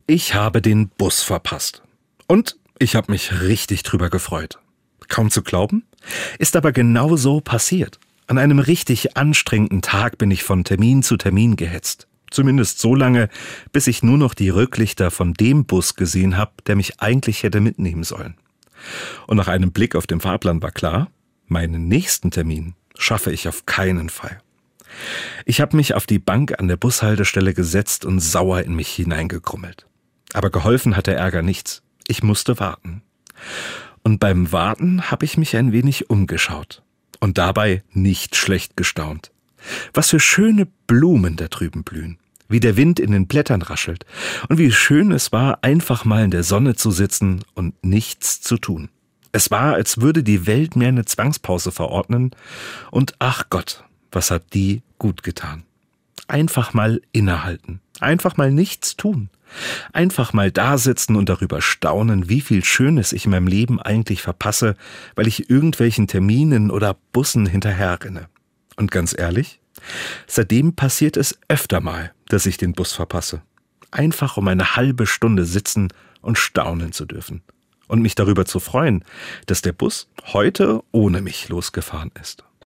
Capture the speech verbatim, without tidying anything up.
Ich habe den Bus verpasst. Und ich habe mich richtig drüber gefreut. Kaum zu glauben, ist aber genau so passiert. An einem richtig anstrengenden Tag bin ich von Termin zu Termin gehetzt. Zumindest so lange, bis ich nur noch die Rücklichter von dem Bus gesehen habe, der mich eigentlich hätte mitnehmen sollen. Und nach einem Blick auf den Fahrplan war klar, meinen nächsten Termin schaffe ich auf keinen Fall. Ich habe mich auf die Bank an der Bushaltestelle gesetzt und sauer in mich hineingekrummelt. Aber geholfen hat der Ärger nichts. Ich musste warten. Und beim Warten habe ich mich ein wenig umgeschaut. Und dabei nicht schlecht gestaunt. Was für schöne Blumen da drüben blühen. Wie der Wind in den Blättern raschelt. Und wie schön es war, einfach mal in der Sonne zu sitzen und nichts zu tun. Es war, als würde die Welt mir eine Zwangspause verordnen. Und ach Gott, was hat die gut getan. Einfach mal innehalten. Einfach mal nichts tun. Einfach mal da sitzen und darüber staunen, wie viel Schönes ich in meinem Leben eigentlich verpasse, weil ich irgendwelchen Terminen oder Bussen hinterherrenne. Und ganz ehrlich, seitdem passiert es öfter mal, dass ich den Bus verpasse. Einfach um eine halbe Stunde sitzen und staunen zu dürfen. Und mich darüber zu freuen, dass der Bus heute ohne mich losgefahren ist.